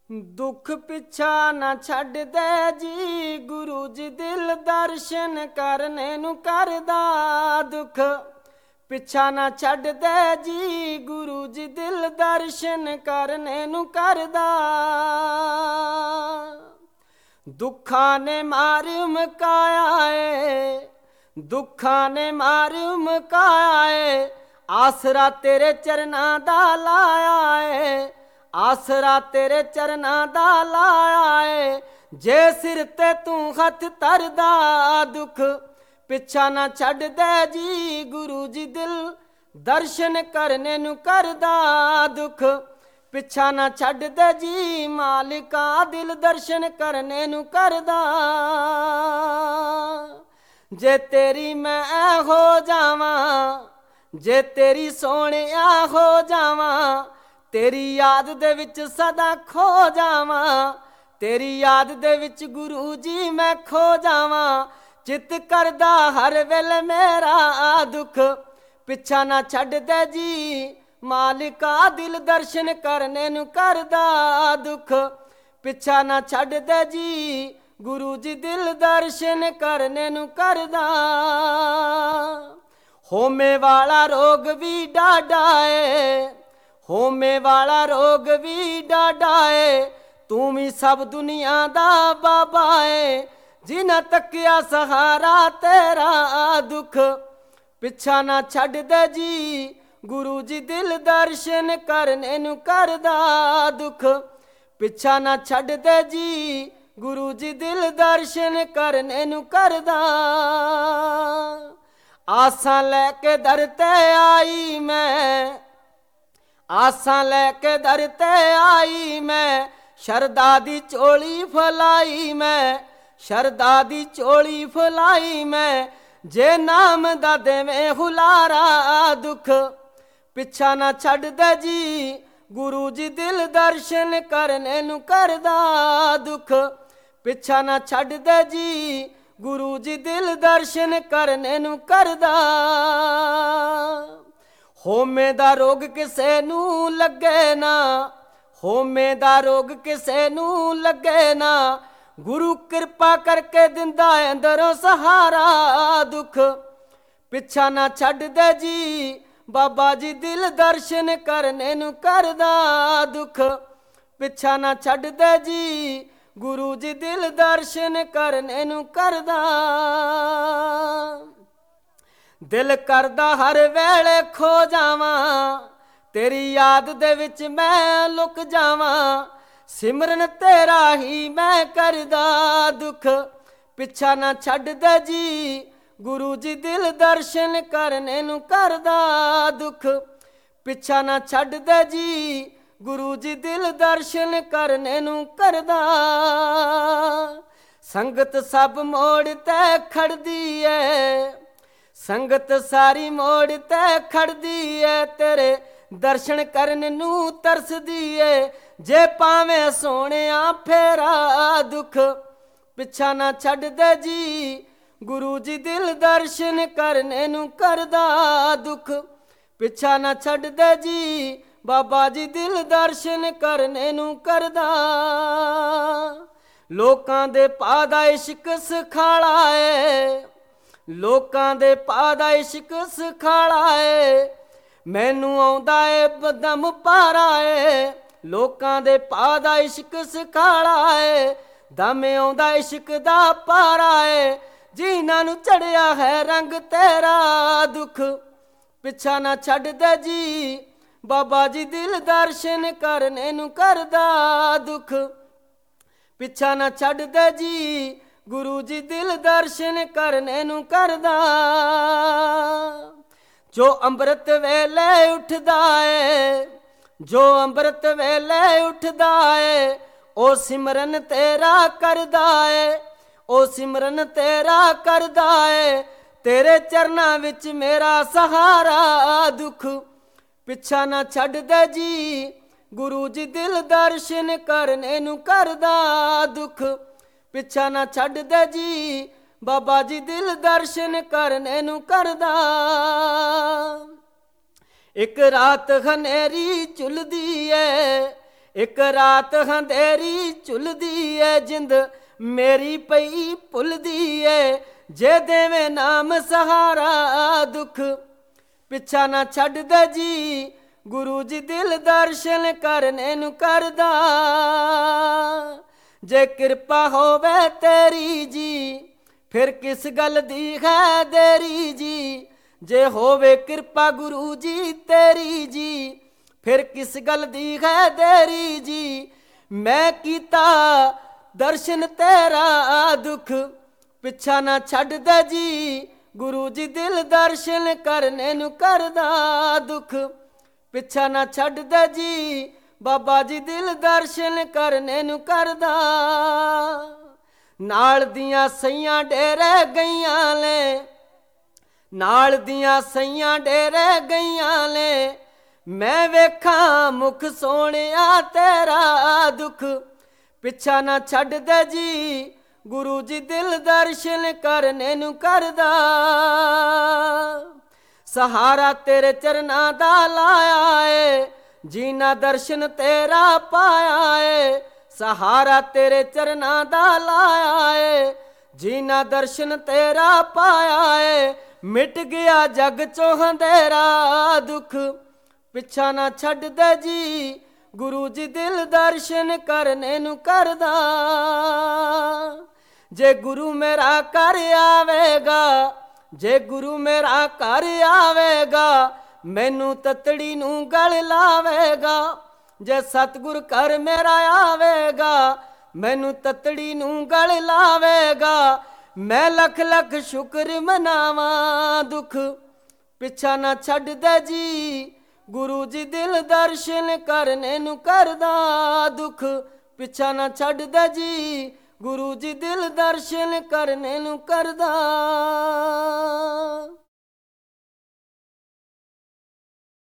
ਦੁੱਖ ਪਿੱਛਾ ਨਾ ਛੱਡਦੇ ਜੀ, ਗੁਰੂ ਜੀ ਦਿਲ ਦਰਸ਼ਨ ਕਰਨੇ ਨੂੰ ਕਰਦਾ। ਦੁੱਖ ਪਿੱਛਾ ਨਾ ਛੱਡਦੇ ਜੀ, ਗੁਰੂ ਜੀ ਦਿਲ ਦਰਸ਼ਨ ਕਰਨੇ ਨੂੰ ਕਰਦਾ। ਦੁੱਖਾਂ ਨੇ ਮਾਰ ਮੁਕਾਇਆ ਏ, ਦੁੱਖਾਂ ਨੇ ਮਾਰ ਮੁਕਾਇਆ ਏ, ਆਸਰਾ ਤੇਰੇ ਚਰਨਾਂ ਦਾ ਲਾਇਆ ਏ, ਆਸਰਾ ਤੇਰੇ ਚਰਨਾਂ ਦਾ ਲਾਇਆ ਏ। ਜੇ ਸਿਰ ਤੇ ਤੂੰ ਹੱਥ ਧਰਦਾ, ਦੁੱਖ ਪਿੱਛਾ ਨਾ ਛੱਡਦੇ ਜੀ, ਗੁਰੂ ਜੀ ਦਿਲ ਦਰਸ਼ਨ ਕਰਨੇ ਨੂੰ ਕਰਦਾ। ਦੁੱਖ ਪਿੱਛਾ ਨਾ ਛੱਡਦੇ ਜੀ, ਮਾਲਿਕਾ ਦਿਲ ਦਰਸ਼ਨ ਕਰਨੇ ਨੂੰ ਕਰਦਾ। ਜੇ ਤੇਰੀ ਮੈਂ ਹੋ ਜਾਵਾਂ, ਜੇ ਤੇਰੀ ਸੋਹਣਿਆ ਹੋ ਜਾਵਾਂ, ਤੇਰੀ ਯਾਦ ਦੇ ਵਿੱਚ ਸਦਾ ਖੋ ਜਾਵਾਂ, ਤੇਰੀ ਯਾਦ ਦੇ ਵਿੱਚ ਗੁਰੂ ਜੀ ਮੈਂ ਖੋ ਜਾਵਾਂ। ਚਿੱਤ ਕਰਦਾ ਹਰ ਵੇਲੇ ਮੇਰਾ, ਦੁੱਖ ਪਿੱਛਾ ਨਾ ਛੱਡਦੇ ਜੀ, ਮਾਲਿਕਾ ਦਿਲ ਦਰਸ਼ਨ ਕਰਨੇ ਨੂੰ ਕਰਦਾ। ਦੁੱਖ ਪਿੱਛਾ ਨਾ ਛੱਡਦੇ ਜੀ, ਗੁਰੂ ਜੀ ਦਿਲ ਦਰਸ਼ਨ ਕਰਨੇ ਨੂੰ ਕਰਦਾ। ਹੋਮੇ ਵਾਲਾ ਰੋਗ ਵੀ ਡਾਢਾ ਏ, ਹੋਮੇ ਵਾਲਾ ਰੋਗ ਵੀ ਡਾਢਾ ਏ, ਤੂੰ ਵੀ ਸਭ ਦੁਨੀਆ ਦਾ ਬਾਬਾ ਏ, ਜਿਨ੍ਹਾਂ ਤੱਕਿਆ ਸਹਾਰਾ ਤੇਰਾ। ਦੁੱਖ ਪਿੱਛਾ ਨਾ ਛੱਡਦੇ ਜੀ, ਗੁਰੂ ਜੀ ਦਿਲ ਦਰਸ਼ਨ ਕਰਨੇ ਨੂੰ ਕਰਦਾ। ਦੁੱਖ ਪਿੱਛਾ ਨਾ ਛੱਡਦੇ ਜੀ, ਗੁਰੂ ਜੀ ਦਿਲ ਦਰਸ਼ਨ ਕਰਨੇ ਨੂੰ ਕਰਦਾ। ਆਸਾਂ ਲੈ ਕੇ ਦਰ ਤੇ ਆਈ ਮੈਂ, ਆਸਾਂ ਲੈ ਕੇ ਦਰ ਤੇ ਆਈ ਮੈਂ, ਸ਼ਰਧਾ ਦੀ ਝੋਲੀ ਫਲਾਈ ਮੈਂ, ਸ਼ਰਧਾ ਦੀ ਝੋਲੀ ਫਲਾਈ ਮੈਂ। ਜੇ ਨਾਮ ਦਾ ਦੇਵੇਂ ਹੁਲਾਰਾ, ਦੁੱਖ ਪਿੱਛਾ ਨਾ ਛੱਡਦੇ ਜੀ, ਗੁਰੂ ਜੀ ਦਿਲ ਦਰਸ਼ਨ ਕਰਨੇ ਨੂੰ ਕਰਦਾ। ਦੁੱਖ ਪਿੱਛਾ ਨਾ ਛੱਡਦੇ ਜੀ, ਗੁਰੂ ਜੀ ਦਿਲ ਦਰਸ਼ਨ ਕਰਨੇ ਨੂੰ ਕਰਦਾ। ਹੋਮੇ ਦਾ ਰੋਗ ਕਿਸੇ ਨੂੰ ਲੱਗੇ ਨਾ, ਹੋਮੇ ਦਾ ਰੋਗ ਕਿਸੇ ਨੂੰ ਲੱਗੇ ਨਾ, ਗੁਰੂ ਕਿਰਪਾ ਕਰਕੇ ਦਿੰਦਾ ਅੰਦਰੋਂ ਸਹਾਰਾ। ਦੁੱਖ ਪਿੱਛਾ ਨਾ ਛੱਡਦੇ ਜੀ, ਬਾਬਾ ਜੀ ਦਿਲ ਦਰਸ਼ਨ ਕਰਨੇ ਨੂੰ ਕਰਦਾ। ਦੁੱਖ ਪਿੱਛਾ ਨਾ ਛੱਡਦੇ ਜੀ, ਗੁਰੂ ਜੀ ਦਿਲ ਦਰਸ਼ਨ ਕਰਨੇ ਨੂੰ ਕਰਦਾ। ਦਿਲ ਕਰਦਾ ਹਰ ਵੇਲੇ ਖੋ ਜਾਵਾਂ, ਤੇਰੀ ਯਾਦ ਦੇ ਵਿੱਚ ਮੈਂ ਲੁਕ ਜਾਵਾਂ, ਸਿਮਰਨ ਤੇਰਾ ਹੀ ਮੈਂ ਕਰਦਾ। ਦੁੱਖ ਪਿੱਛਾ ਨਾ ਛੱਡਦੇ ਜੀ, ਗੁਰੂ ਜੀ ਦਿਲ ਦਰਸ਼ਨ ਕਰਨੇ ਨੂੰ ਕਰਦਾ। ਦੁੱਖ ਪਿੱਛਾ ਨਾ ਛੱਡਦੇ ਜੀ, ਗੁਰੂ ਜੀ ਦਿਲ ਦਰਸ਼ਨ ਕਰਨੇ ਨੂੰ ਕਰਦਾ। ਸੰਗਤ ਸਭ ਮੋੜ ਤੇ ਖੜਦੀ ਏ, ਸੰਗਤ ਸਾਰੀ ਮੋੜ ਤੇ ਖੜਦੀ ਏ, ਤੇਰੇ ਦਰਸ਼ਨ ਕਰਨ ਨੂੰ ਤਰਸਦੀ ਏ। ਜੇ ਪਾਵੇਂ ਸੋਹਣਿਆ ਫੇਰਾ, ਦੁੱਖ ਪਿੱਛਾ ਨਾ ਛੱਡਦੇ ਜੀ, ਗੁਰੂ ਜੀ ਦਿਲ ਦਰਸ਼ਨ ਕਰਨੇ ਨੂੰ ਕਰਦਾ। ਦੁੱਖ ਪਿੱਛਾ ਨਾ ਛੱਡਦੇ ਜੀ, ਬਾਬਾ ਜੀ ਦਿਲ ਦਰਸ਼ਨ ਕਰਨੇ ਨੂੰ ਕਰਦਾ। ਲੋਕਾਂ ਦੇ ਪਾ ਦਾ ਇਸ਼ਕ ਸਖਾਲਾ ਏ, ਲੋਕਾਂ ਦੇ ਪਾ ਦਾ ਇਸ਼ਕ ਸਖਾਲਾ ਏ, ਮੈਨੂੰ ਆਉਂਦਾ ਏ ਬਦਮ ਪਾਰਾ ਏ। ਲੋਕਾਂ ਦੇ ਪਾ ਦਾ ਇਸ਼ਕ ਸਖਾਲਾ ਏ, ਦਮ ਆਉਂਦਾ ਇਸ਼ਕ ਦਾ ਪਾਰਾ ਏ, ਜਿਨ੍ਹਾਂ ਨੂੰ ਚੜਿਆ ਹੈ ਰੰਗ ਤੇਰਾ। ਦੁੱਖ ਪਿੱਛਾ ਨਾ ਛੱਡਦੇ ਜੀ, ਬਾਬਾ ਜੀ ਦਿਲ ਦਰਸ਼ਨ ਕਰਨੇ ਨੂੰ ਕਰਦਾ। ਦੁੱਖ ਪਿੱਛਾ ਨਾ ਛੱਡਦੇ ਜੀ, ਗੁਰੂ ਜੀ ਦਿਲ ਦਰਸ਼ਨ ਕਰਨੇ ਨੂੰ ਕਰਦਾ। ਜੋ ਅੰਮ੍ਰਿਤ ਵੇਲੇ ਉੱਠਦਾ ਏ, ਜੋ ਅੰਮ੍ਰਿਤ ਵੇਲੇ ਉੱਠਦਾ ਏ, ਉਹ ਸਿਮਰਨ ਤੇਰਾ ਕਰਦਾ ਏ, ਉਹ ਸਿਮਰਨ ਤੇਰਾ ਕਰਦਾ ਏ, ਤੇਰੇ ਚਰਨਾਂ ਵਿੱਚ ਮੇਰਾ ਸਹਾਰਾ। ਦੁੱਖ ਪਿੱਛਾ ਨਾ ਛੱਡਦੇ ਜੀ, ਗੁਰੂ ਜੀ ਦਿਲ ਦਰਸ਼ਨ ਕਰਨੇ ਨੂੰ ਕਰਦਾ। ਦੁੱਖ ਪਿੱਛਾ ਨਾ ਛੱਡਦੇ ਜੀ, ਬਾਬਾ ਜੀ ਦਿਲ ਦਰਸ਼ਨ ਕਰਨੇ ਨੂੰ ਕਰਦਾ। ਇੱਕ ਰਾਤ ਹਨੇਰੀ ਝੁਲਦੀ ਏ, ਇੱਕ ਰਾਤ ਹੰਧੇਰੀ ਝੁਲਦੀ ਏ ਜਿੰਦ ਮੇਰੀ ਪਈ ਭੁੱਲਦੀ ਏ ਜੇ ਦੇਵੇਂ ਨਾਮ ਸਹਾਰਾ ਦੁੱਖ ਪਿੱਛਾ ਨਾ ਛੱਡਦਾ ਜੀ ਗੁਰੂ ਜੀ ਦਿਲ ਦਰਸ਼ਨ ਕਰਨੇ ਨੂੰ ਕਰਦਾ ਜੇ ਕਿਰਪਾ ਹੋਵੇ ਤੇਰੀ ਜੀ ਫਿਰ ਕਿਸ ਗੱਲ ਦੀ ਹੈ ਦੇਰੀ ਜੀ ਜੇ ਹੋਵੇ ਕਿਰਪਾ ਗੁਰੂ ਜੀ ਤੇਰੀ ਜੀ ਫਿਰ ਕਿਸ ਗੱਲ ਦੀ ਹੈ ਦੇਰੀ ਜੀ ਮੈਂ ਕੀਤਾ ਦਰਸ਼ਨ ਤੇਰਾ ਦੁੱਖ ਪਿੱਛਾ ਨਾ ਛੱਡਦਾ ਜੀ ਗੁਰੂ ਜੀ ਦਿਲ ਦਰਸ਼ਨ ਕਰਨੇ ਨੂੰ ਕਰਦਾ ਦੁੱਖ ਪਿੱਛਾ ਨਾ ਛੱਡਦਾ ਜੀ ਬਾਬਾ ਜੀ ਦਿਲ ਦਰਸ਼ਨ ਕਰਨੇ ਨੂੰ ਕਰਦਾ ਨਾਲ ਦੀਆਂ ਸਈਆਂ ਡੇਰੇ ਗਈਆਂ ਨੇ ਨਾਲ ਦੀਆਂ ਸਈਆਂ ਡੇਰੇ ਗਈਆਂ ਨੇ ਮੈਂ ਵੇਖਾਂ ਮੁਖ ਸੋਹਣਿਆ ਤੇਰਾ ਦੁੱਖ ਪਿੱਛਾ ਨਾ ਛੱਡਦਾ ਜੀ ਗੁਰੂ ਜੀ ਦਿਲ ਦਰਸ਼ਨ ਕਰਨੇ ਨੂੰ ਕਰਦਾ ਸਹਾਰਾ ਤੇਰੇ ਚਰਨਾਂ ਦਾ ਲਾਇਆ ਏ ਜੀਨਾ ਦਰਸ਼ਨ ਤੇਰਾ ਪਾਇਆ ਏ ਸਹਾਰਾ ਤੇਰੇ ਚਰਨਾਂ ਦਾ ਲਾਇਆ ਏ ਜੀਨਾ ਦਰਸ਼ਨ ਤੇਰਾ ਪਾਇਆ ਏ ਮਿਟ ਗਿਆ ਜਗ ਚੋਂ ਹੰਧੇਰਾ ਦੁੱਖ ਪਿੱਛਾ ਨਾ ਛੱਡਦਾ ਜੀ ਗੁਰੂ ਜੀ ਦਿਲ ਦਰਸ਼ਨ ਕਰਨੇ ਨੂੰ ਕਰਦਾ ਜੇ ਗੁਰੂ ਮੇਰਾ ਘਰ ਆਵੇਗਾ ਜੇ ਗੁਰੂ ਮੇਰਾ ਘਰ ਆਵੇਗਾ ਮੈਨੂੰ ਤਤੜੀ ਨੂੰ ਗਲ ਲਾਵੇਗਾ ਜੇ ਸਤਿਗੁਰ ਘਰ ਮੇਰਾ ਆਵੇਗਾ ਮੈਨੂੰ ਤਤੜੀ ਨੂੰ ਗਲ ਲਾਵੇਗਾ ਮੈਂ ਲੱਖ ਲੱਖ ਸ਼ੁਕਰ ਮਨਾਵਾਂ ਦੁੱਖ ਪਿੱਛਾ ਨਾ ਛੱਡਦਾ ਜੀ ਗੁਰੂ ਜੀ ਦਿਲ ਦਰਸ਼ਨ ਕਰਨੇ ਨੂੰ ਕਰਦਾ ਦੁੱਖ ਪਿੱਛਾ ਨਾ ਛੱਡਦਾ ਜੀ ਗੁਰੂ ਜੀ ਦਿਲ ਦਰਸ਼ਨ ਕਰਨੇ ਨੂੰ ਕਰਦਾ